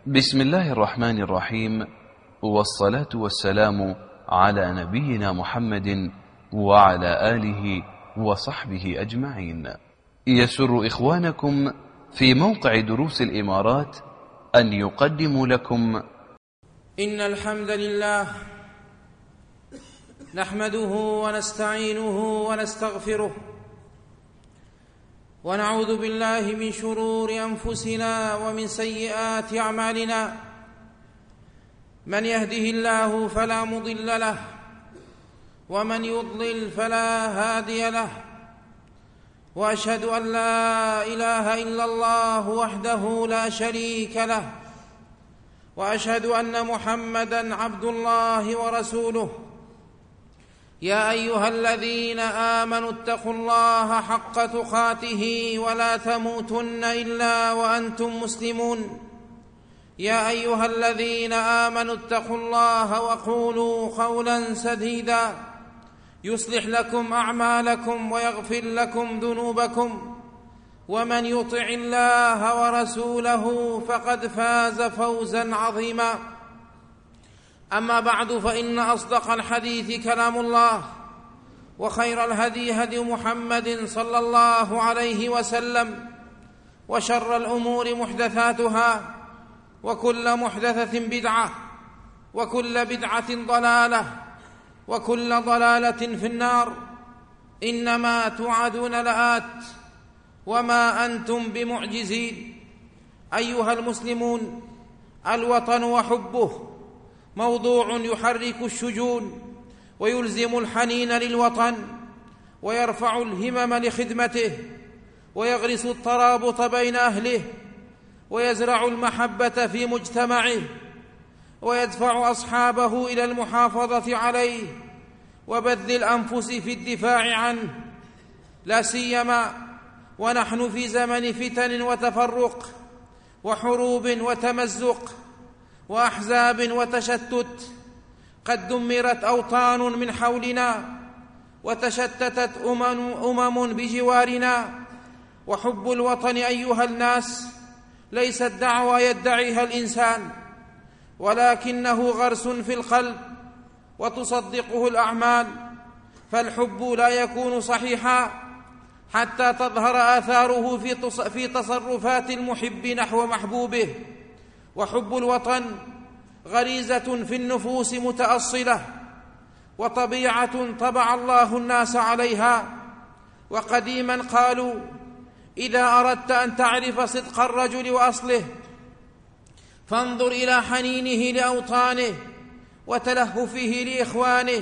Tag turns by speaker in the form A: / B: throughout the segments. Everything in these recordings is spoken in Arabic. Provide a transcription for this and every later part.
A: بسم الله الرحمن الرحيم، والصلاة والسلام على نبينا محمد وعلى آله وصحبه أجمعين. يسر إخوانكم في موقع دروس الإمارات أن يقدموا لكم
B: إن الحمد لله نحمده ونستعينه ونستغفره ونعوذ بالله من شرور أنفسنا ومن سيئات أعمالنا. من يهده الله فلا مضل له ومن يضلل فلا هادي له، وأشهد أن لا إله إلا الله وحده لا شريك له، وأشهد أن محمدًا عبد الله ورسوله. يا أيها الذين آمنوا اتقوا الله حق تقاته ولا تموتن إلا وأنتم مسلمون. يا أيها الذين آمنوا اتقوا الله وقولوا قولا سديدا يصلح لكم أعمالكم ويغفر لكم ذنوبكم، ومن يطع الله ورسوله فقد فاز فوزا عظيما. أما بعد، فإن أصدق الحديث كلام الله، وخير الهدي هدي محمد صلى الله عليه وسلم، وشر الأمور محدثاتها، وكل محدثة بدعة، وكل بدعة ضلالة، وكل ضلالة في النار. إنما توعدون لآت وما أنتم بمعجزين. أيها المسلمون، الوطن وحبه موضوع يحرك الشجون ويلزم الحنين للوطن، ويرفع الهمم لخدمته، ويغرس الترابط بين أهله، ويزرع المحبة في مجتمعه، ويدفع أصحابه إلى المحافظة عليه وبذل الأنفس في الدفاع عنه، لا سيما ونحن في زمن فتن وتفرق وحروب وتمزق وأحزاب وتشتت. قد دمرت أوطان من حولنا، وتشتتت أمم بجوارنا. وحب الوطن أيها الناس ليست دعوى يدعيها الإنسان، ولكنه غرس في القلب وتصدقه الأعمال. فالحب لا يكون صحيحا حتى تظهر آثاره في تصرفات المحب نحو محبوبه. وحب الوطن غريزة في النفوس متأصلة، وطبيعة طبع الله الناس عليها. وقديما قالوا: إذا أردت أن تعرف صدق الرجل وأصله فانظر إلى حنينه لأوطانه، وتلهفه لإخوانه،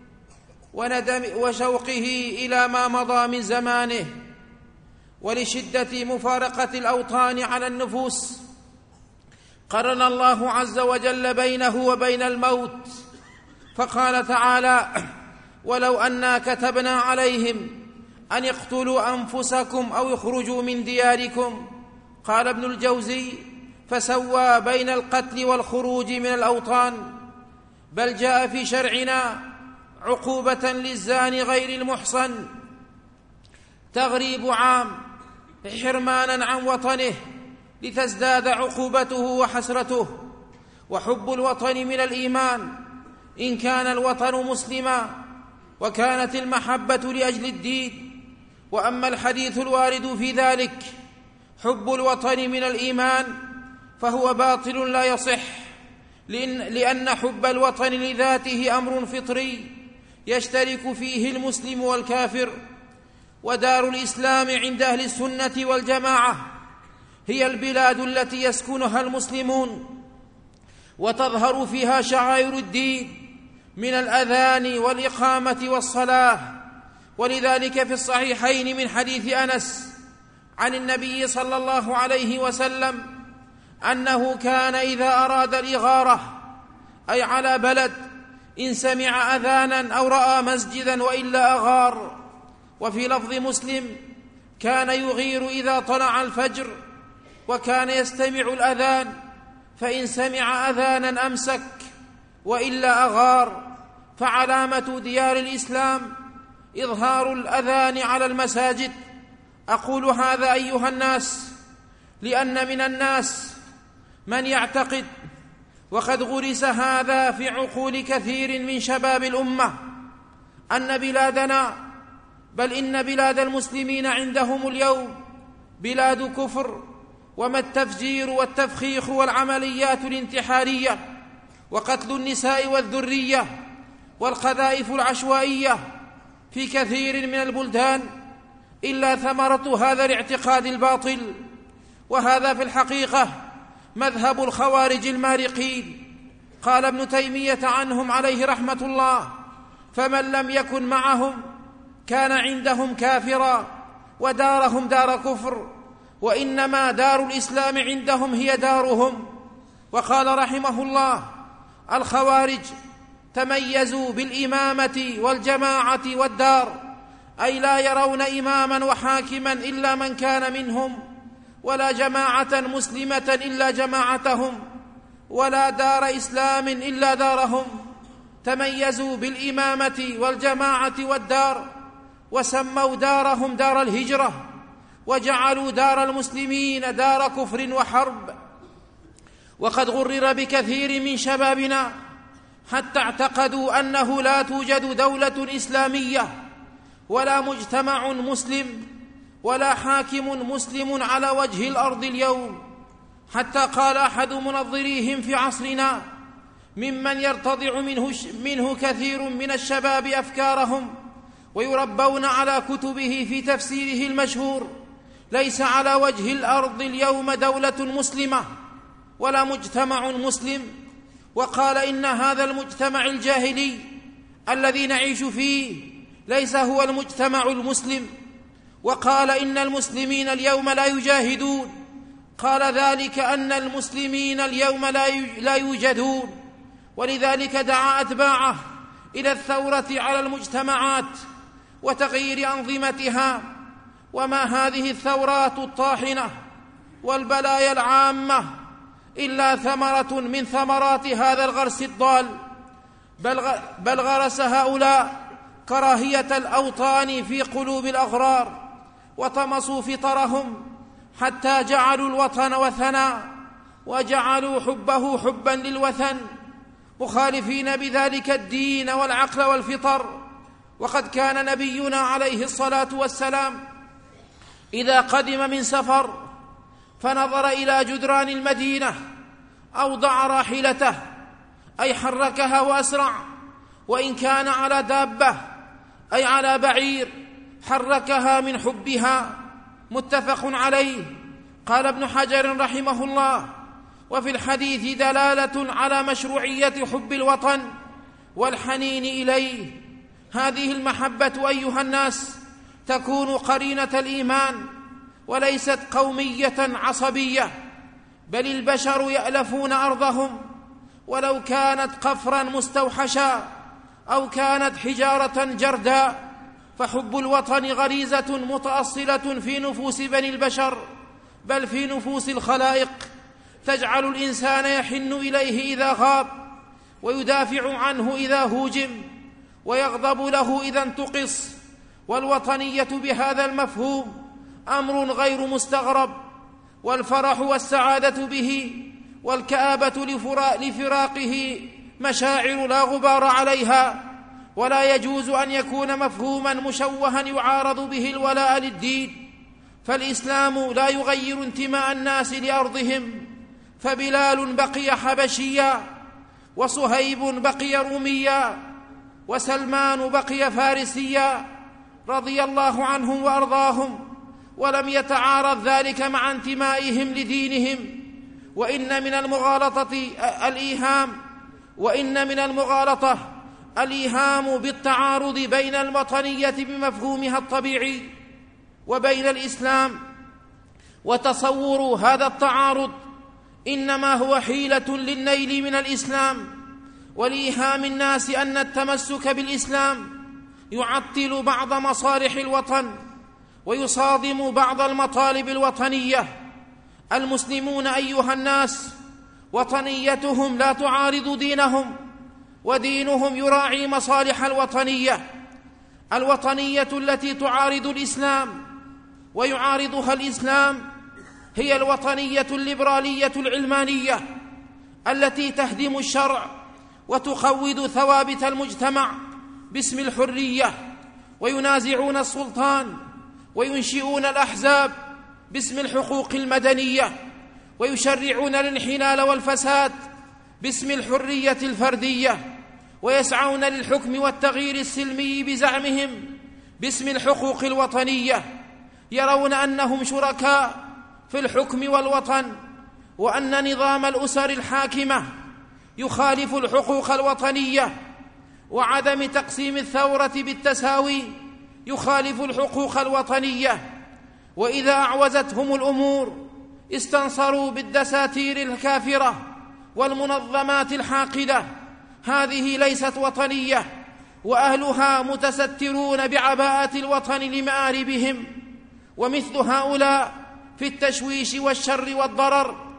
B: وشوقه إلى ما مضى من زمانه. ولشدة مفارقة الأوطان على النفوس قرن الله عز وجل بينه وبين الموت، فقال تعالى: ولو أنا كتبنا عليهم أن اقتلوا أنفسكم أو اخرجوا من دياركم. قال ابن الجوزي: فسوى بين القتل والخروج من الأوطان. بل جاء في شرعنا عقوبة للزاني غير المحصن تغريب عام حرمانا عن وطنه، لتزداد عقوبته وحسرته. وحب الوطن من الإيمان إن كان الوطن مسلما، وكانت المحبة لأجل الدين. وأما الحديث الوارد في ذلك حب الوطن من الإيمان فهو باطل لا يصح، لأن حب الوطن لذاته أمر فطري يشترك فيه المسلم والكافر. ودار الإسلام عند أهل السنة والجماعة هي البلاد التي يسكنها المسلمون، وتظهر فيها شعائر الدين من الأذان والإقامة والصلاة. ولذلك في الصحيحين من حديث أنس عن النبي صلى الله عليه وسلم أنه كان إذا أراد الإغارة، أي على بلد، إن سمع أذانا أو رأى مسجدا وإلا أغار. وفي لفظ مسلم: كان يغير إذا طلع الفجر، وكان يستمع الأذان، فإن سمع أذانا أمسك وإلا أغار. فعلامة ديار الإسلام إظهار الأذان على المساجد. أقول هذا أيها الناس لأن من الناس من يعتقد، وقد غرس هذا في عقول كثير من شباب الأمة، أن بلادنا بل إن بلاد المسلمين عندهم اليوم بلاد كفر، وما التفجير والتفخيخ والعمليات الانتحارية وقتل النساء والذرية والقذائف العشوائية في كثير من البلدان إلا ثمرة هذا الاعتقاد الباطل. وهذا في الحقيقة مذهب الخوارج المارقين. قال ابن تيمية عنهم عليه رحمة الله: فمن لم يكن معهم كان عندهم كافرا ودارهم دار كفر، وإنما دار الإسلام عندهم هي دارهم. وقال رحمه الله: الخوارج تميزوا بالإمامة والجماعة والدار، أي لا يرون إماما وحاكما إلا من كان منهم، ولا جماعة مسلمة إلا جماعتهم، ولا دار إسلام إلا دارهم. تميزوا بالإمامة والجماعة والدار، وسموا دارهم دار الهجرة، وجعلوا دار المسلمين دار كفر وحرب. وقد غرر بكثير من شبابنا حتى اعتقدوا أنه لا توجد دولة إسلامية ولا مجتمع مسلم ولا حاكم مسلم على وجه الأرض اليوم، حتى قال أحد منظريهم في عصرنا ممن يرتضع منه كثير من الشباب أفكارهم ويربون على كتبه في تفسيره المشهور: ليس على وجه الأرض اليوم دولة مسلمة ولا مجتمع مسلم. وقال إن هذا المجتمع الجاهلي الذي نعيش فيه ليس هو المجتمع المسلم. وقال إن المسلمين اليوم لا يجاهدون، قال ذلك أن المسلمين اليوم لا يوجدون. ولذلك دعا أتباعه إلى الثورة على المجتمعات وتغيير أنظمتها. وما هذه الثورات الطاحنة والبلايا العامة إلا ثمرة من ثمرات هذا الغرس الضال، بل غرس هؤلاء كراهية الأوطان في قلوب الأغرار، وطمسوا فطرهم حتى جعلوا الوطن وثنا، وجعلوا حبه حبا للوثن، مخالفين بذلك الدين والعقل والفطر. وقد كان نبينا عليه الصلاة والسلام إذا قدم من سفر فنظر إلى جدران المدينة أوضع راحلته، أي حركها وأسرع، وإن كان على دابة أي على بعير حركها من حبها. متفق عليه. قال ابن حجر رحمه الله: وفي الحديث دلالة على مشروعية حب الوطن والحنين إليه. هذه المحبة أيها الناس تكون قرينة الإيمان وليست قومية عصبية، بل البشر يألفون أرضهم ولو كانت قفرا مستوحشا أو كانت حجارة جردا. فحب الوطن غريزة متأصلة في نفوس بني البشر، بل في نفوس الخلائق، تجعل الإنسان يحن إليه إذا غاب، ويدافع عنه إذا هوجم، ويغضب له إذا انتقص. والوطنية بهذا المفهوم أمر غير مستغرب، والفرح والسعادة به والكآبة لفراقه مشاعر لا غبار عليها، ولا يجوز أن يكون مفهوما مشوها يعارض به الولاء للدين. فالإسلام لا يغير انتماء الناس لأرضهم، فبلال بقي حبشيا، وصهيب بقي روميا، وسلمان بقي فارسيا رضي الله عنهم وأرضاهم، ولم يتعارض ذلك مع انتمائهم لدينهم. وإن من المغالطة الإيهام بالتعارض بين الوطنية بمفهومها الطبيعي وبين الإسلام، وتصور هذا التعارض إنما هو حيلة للنيل من الإسلام، ولإيهام الناس أن التمسك بالإسلام يعطل بعض مصالح الوطن ويصادم بعض المطالب الوطنية. المسلمون أيها الناس وطنيتهم لا تعارض دينهم، ودينهم يراعي مصالح الوطنية التي تعارض الإسلام ويعارضها الإسلام هي الوطنية الليبرالية العلمانية التي تهدم الشرع وتخوض ثوابت المجتمع باسم الحرية، وينازعون السلطان وينشئون الأحزاب باسم الحقوق المدنية، ويشرعون الانحلال والفساد باسم الحرية الفردية، ويسعون للحكم والتغيير السلمي بزعمهم باسم الحقوق الوطنية. يرون أنهم شركاء في الحكم والوطن، وأن نظام الأسر الحاكمة يخالف الحقوق الوطنية، وعدم تقسيم الثورة بالتساوي يخالف الحقوق الوطنية. وإذا أعوزتهم الأمور استنصروا بالدساتير الكافرة والمنظمات الحاقدة. هذه ليست وطنية، وأهلها متسترون بعباءة الوطن لمآربهم. ومثل هؤلاء في التشويش والشر والضرر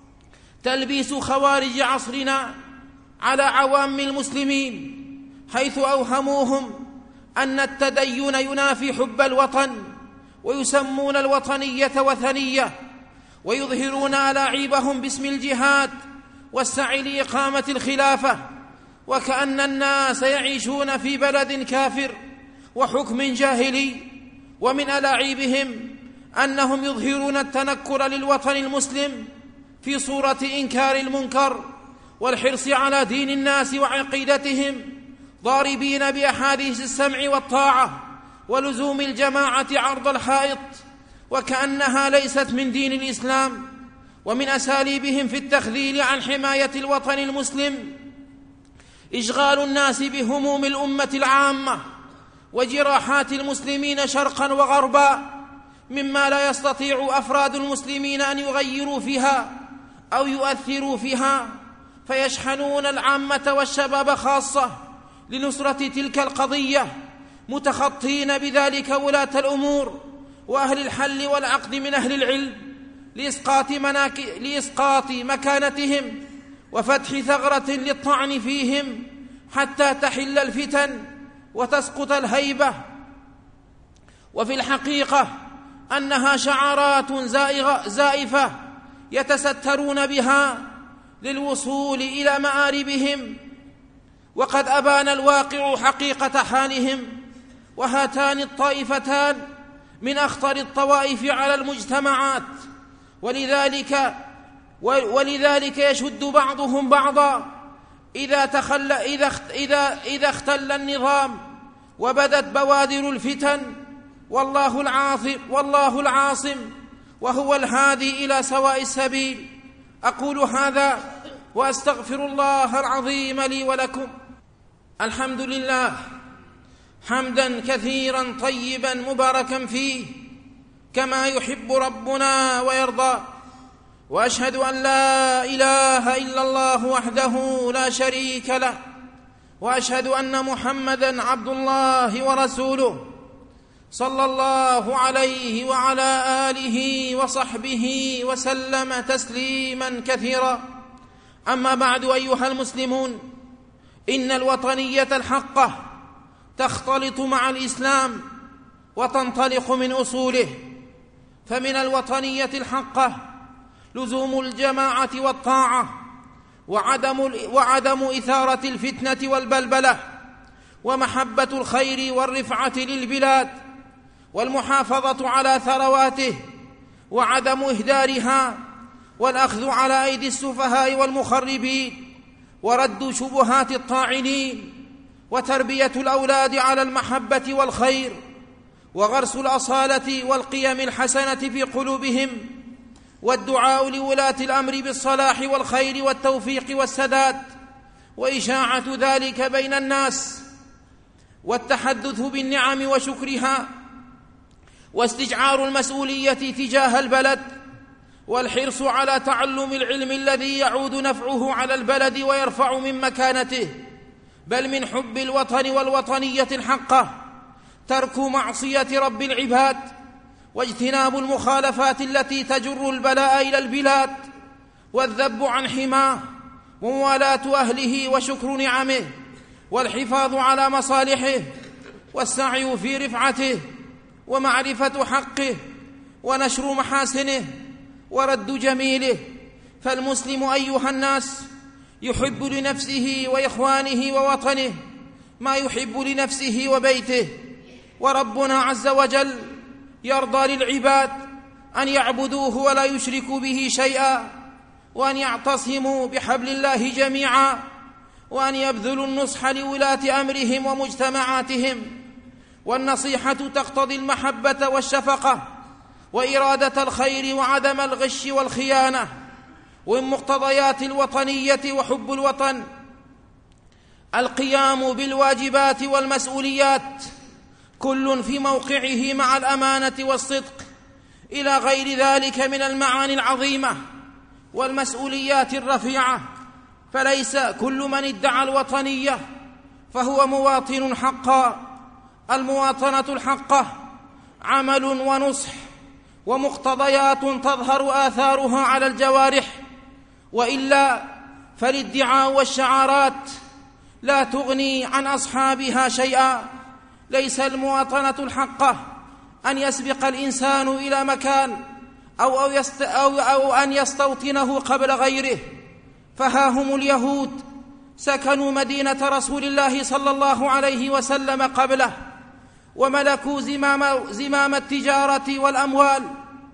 B: تلبيس خوارج عصرنا على عوام المسلمين، حيث أوهموهم أن التدين ينافي حب الوطن، ويسمون الوطنية وثنية، ويظهرون ألاعيبهم باسم الجهاد والسعي لإقامة الخلافة، وكأن الناس يعيشون في بلد كافر وحكم جاهلي. ومن ألاعيبهم أنهم يظهرون التنكر للوطن المسلم في صورة إنكار المنكر والحرص على دين الناس وعقيدتهم، ضاربين بأحاديث السمع والطاعة ولزوم الجماعة عرض الحائط، وكأنها ليست من دين الإسلام. ومن أساليبهم في التخذيل عن حماية الوطن المسلم إشغال الناس بهموم الأمة العامة وجراحات المسلمين شرقا وغربا، مما لا يستطيع أفراد المسلمين أن يغيروا فيها أو يؤثروا فيها، فيشحنون العامة والشباب خاصة لنصرة تلك القضية، متخطين بذلك ولاة الأمور وأهل الحل والعقد من أهل العلم لإسقاط مكانتهم وفتح ثغرة للطعن فيهم حتى تحل الفتن وتسقط الهيبة. وفي الحقيقة أنها شعارات زائفة يتسترون بها للوصول إلى مآربهم، وقد أبان الواقع حقيقة حالهم. وهاتان الطائفتان من أخطر الطوائف على المجتمعات، ولذلك يشد بعضهم بعضا إذا اختل النظام وبدت بوادر الفتن، والله العاصم وهو الهادي إلى سواء السبيل. أقول هذا وأستغفر الله العظيم لي ولكم. الحمد لله حمدا كثيرا طيبا مباركا فيه كما يحب ربنا ويرضى، وأشهد أن لا إله إلا الله وحده لا شريك له، وأشهد أن محمدا عبد الله ورسوله صلى الله عليه وعلى آله وصحبه وسلم تسليما كثيرا. أما بعد، أيها المسلمون، إن الوطنية الحقة تختلط مع الإسلام وتنطلق من أصوله. فمن الوطنية الحقة لزوم الجماعة والطاعة، وعدم إثارة الفتنة والبلبلة، ومحبة الخير والرفعة للبلاد، والمحافظة على ثرواته وعدم إهدارها، والأخذ على أيدي السفهاء والمخربين، ورد شبهات الطاعنين، وتربية الأولاد على المحبة والخير، وغرس الأصالة والقيم الحسنة في قلوبهم، والدعاء لولاة الأمر بالصلاح والخير والتوفيق والسداد، وإشاعة ذلك بين الناس، والتحدث بالنعم وشكرها، واستشعار المسؤولية تجاه البلد، والحرص على تعلم العلم الذي يعود نفعه على البلد ويرفع من مكانته. بل من حب الوطن والوطنية الحقة ترك معصية رب العباد، واجتناب المخالفات التي تجر البلاء إلى البلاد، والذب عن حماه، وموالاة أهله وشكر نعمه، والحفاظ على مصالحه، والسعي في رفعته، ومعرفة حقه، ونشر محاسنه، ورد جميله. فالمسلم أيها الناس يحب لنفسه وإخوانه ووطنه ما يحب لنفسه وبيته، وربنا عز وجل يرضى للعباد أن يعبدوه ولا يشركوا به شيئا، وأن يعتصموا بحبل الله جميعا، وأن يبذلوا النصح لولاة أمرهم ومجتمعاتهم. والنصيحة تقتضي المحبة والشفقة وإرادة الخير وعدم الغش والخيانة. ومن مقتضيات الوطنية وحب الوطن القيام بالواجبات والمسؤوليات كل في موقعه مع الأمانة والصدق، إلى غير ذلك من المعاني العظيمة والمسؤوليات الرفيعة. فليس كل من ادعى الوطنية فهو مواطن حقا. المواطنة الحقة عمل ونصح ومقتضيات تظهر آثارها على الجوارح، وإلا فالادعاء والشعارات لا تغني عن أصحابها شيئا. ليس المواطنة الحقة أن يسبق الإنسان إلى مكان أو أن يستوطنه قبل غيره. فها هم اليهود سكنوا مدينة رسول الله صلى الله عليه وسلم قبله، وملكوا زمام التجارة والأموال،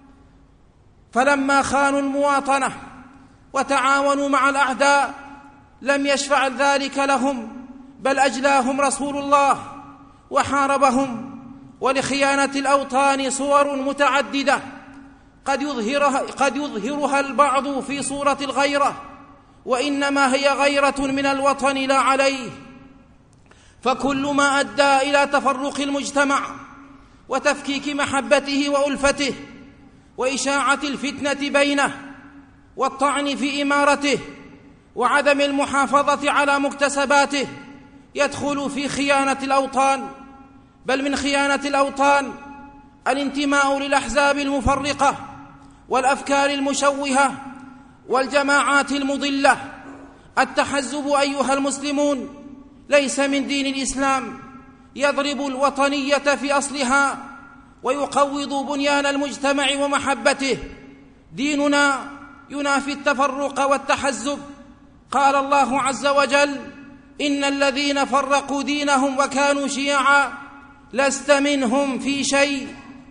B: فلما خانوا المواطنة وتعاونوا مع الأعداء لم يشفع ذلك لهم، بل أجلاهم رسول الله وحاربهم. ولخيانة الأوطان صور متعددة قد يظهرها البعض في صورة الغيرة، وإنما هي غيرة من الوطن لا عليه. فكل ما أدى إلى تفرق المجتمع وتفكيك محبته وألفته وإشاعة الفتنة بينه والطعن في إمارته وعدم المحافظة على مكتسباته يدخل في خيانة الأوطان. بل من خيانة الأوطان الانتماء للأحزاب المفرقة والأفكار المشوهة والجماعات المضلة. التحزب أيها المسلمون ليس من دين الإسلام، يضرب الوطنية في أصلها ويقوض بنيان المجتمع ومحبته. ديننا ينافي التفرق والتحزب. قال الله عز وجل: إن الذين فرقوا دينهم وكانوا شيعا لست منهم في شيء.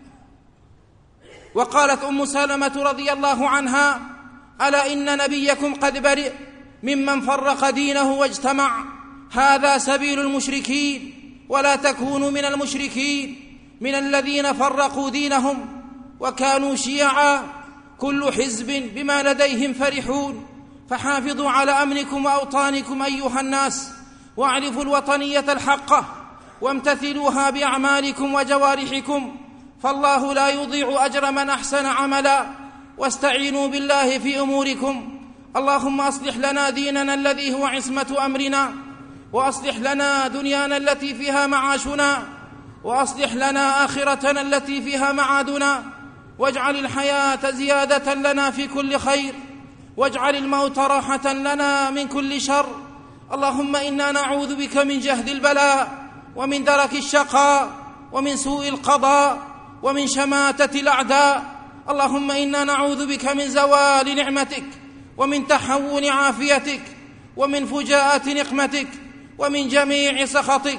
B: وقالت أم سلمة رضي الله عنها: ألا إن نبيكم قد برئ ممن فرق دينه واجتمع، هذا سبيل المشركين، ولا تكونوا من المشركين من الذين فرقوا دينهم وكانوا شيعا كل حزب بما لديهم فرحون. فحافظوا على أمنكم وأوطانكم أيها الناس، واعرفوا الوطنية الحقة وامتثلوها بأعمالكم وجوارحكم، فالله لا يضيع أجر من أحسن عملا. واستعينوا بالله في أموركم. اللهم أصلح لنا ديننا الذي هو عصمة أمرنا، وأصلح لنا دنيانا التي فيها معاشنا، وأصلح لنا آخرتنا التي فيها معادنا، واجعل الحياة زيادة لنا في كل خير، واجعل الموت راحة لنا من كل شر. اللهم إنا نعوذ بك من جهد البلاء ومن درك الشقاء ومن سوء القضاء ومن شماتة الأعداء. اللهم إنا نعوذ بك من زوال نعمتك ومن تحول عافيتك ومن فجاءة نقمتك ومن جميع سخطك.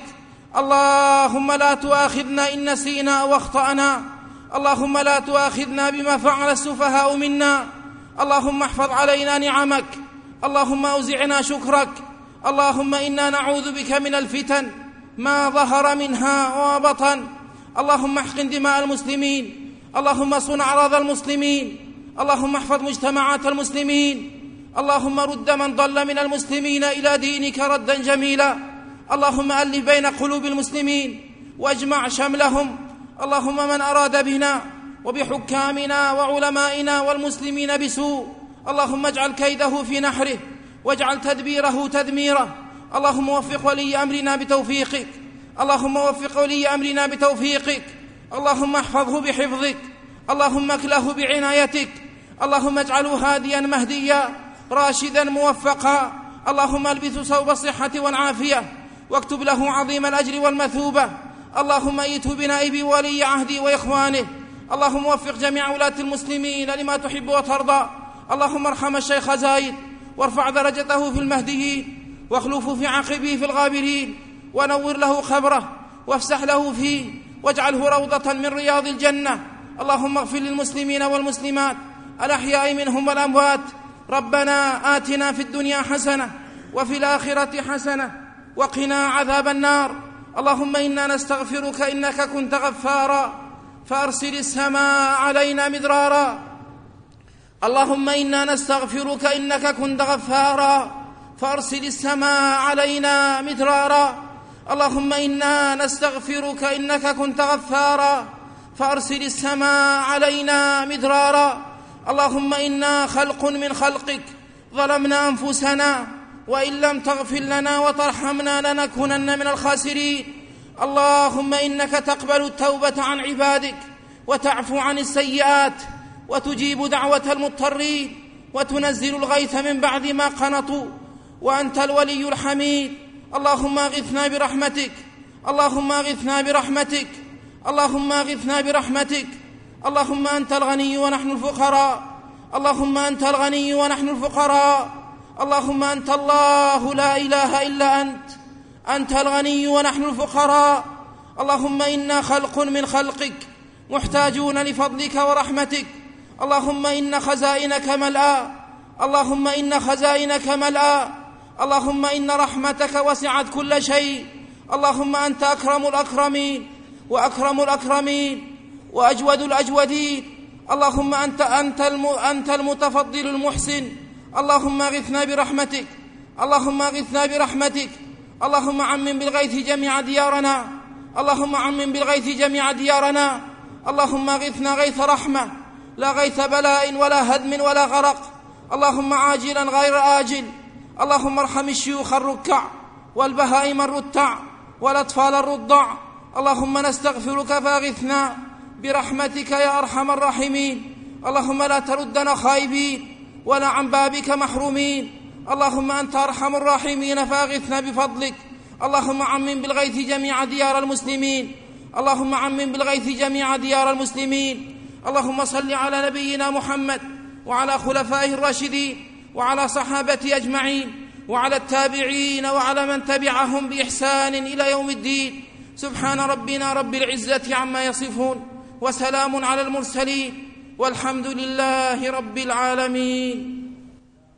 B: اللهم لا تؤاخذنا إن نسينا أو أخطأنا. اللهم لا تؤاخذنا بما فعل السفهاء منا. اللهم احفظ علينا نعمك. اللهم أوزعنا شكرك. اللهم إنا نعوذ بك من الفتن ما ظهر منها وبطن. اللهم احقن دماء المسلمين. اللهم صن أعراض المسلمين. اللهم احفظ مجتمعات المسلمين. اللهم رد من ضل من المسلمين إلى دينك ردا جميلا. اللهم ألف بين قلوب المسلمين واجمع شملهم. اللهم من أراد بنا وبحكامنا وعلمائنا والمسلمين بسوء اللهم اجعل كيده في نحره واجعل تدبيره تدميره. اللهم وفق ولي أمرنا بتوفيقك. اللهم وفق ولي أمرنا بتوفيقك. اللهم احفظه بحفظك. اللهم اكله بعنايتك. اللهم اجعله هاديا مهديا راشدا موفقا. اللهم البث ثوب الصحة والعافية واكتب له عظيم الأجر والمثوبة. اللهم ائته بنائب ولي عهدي وإخوانه. اللهم وفق جميع ولاة المسلمين لما تحب وترضى. اللهم ارحم الشيخ زايد وارفع درجته في المهديين واخلفه في عقبه في الغابرين ونور له خبره وافسح له فيه واجعله روضة من رياض الجنة. اللهم اغفر للمسلمين والمسلمات الأحياء منهم والأموات. ربنا آتنا في الدنيا حسنة وفي الآخرة حسنة وقنا عذاب النار. اللهم إنا نستغفرك إنك كنت غفارا فأرسل السماء علينا مدرارا. اللهم إنا نستغفرك إنك كنت غفارا فأرسل السماء علينا مدرارا. اللهم إنا نستغفرك إنك كنت غفارا فأرسل السماء علينا مدرارا. اللهم إنا خلق من خلقك ظلمنا أنفسنا وإن لم تغفر لنا وترحمنا لنكونن من الخاسرين. اللهم إنك تقبل التوبة عن عبادك وتعفو عن السيئات وتجيب دعوة المضطرين وتنزل الغيث من بعد ما قنطوا وأنت الولي الحميد. اللهم اغثنا برحمتك. اللهم اغثنا برحمتك. اللهم اغثنا برحمتك. اللهم أنت الغني ونحن الفقراء. اللهم أنت الغني ونحن الفقراء. اللهم أنت الله لا إله إلا أنت. أنت الغني ونحن الفقراء. اللهم إنا خلق من خلقك محتاجون لفضلك ورحمتك. اللهم إن خزائنك ملأى. اللهم إن خزائنك ملأى. اللهم إن رحمتك وسعت كل شيء. اللهم أنت أكرم الأكرمين وأكرم الأكرمين وأجود الأجودين. اللهم أنت المتفضل المحسن. اللهم اغثنا برحمتك. اللهم اغثنا برحمتك. اللهم عمم بالغيث جميع ديارنا. اللهم عمم بالغيث جميع ديارنا. اللهم اغثنا غيث رحمة لا غيث بلاء ولا هدم ولا غرق. اللهم عاجلا غير آجل. اللهم ارحم الشيوخ الركع والبهائم الرتع والأطفال الرضع. اللهم نستغفرك فاغثنا برحمتك يا أرحم الراحمين. اللهم لا تردنا خائبين ولا عن بابك محرومين. اللهم أنت أرحم الراحمين فاغثنا بفضلك. اللهم عمم بالغيث جميع ديار المسلمين. اللهم عمم بالغيث جميع ديار المسلمين. اللهم صل على نبينا محمد وعلى خلفائه الراشدين وعلى صحابته أجمعين وعلى التابعين وعلى من تبعهم بإحسان إلى يوم الدين. سبحان ربنا رب العزة عما يصفون وسلام على المرسلين والحمد لله رب العالمين.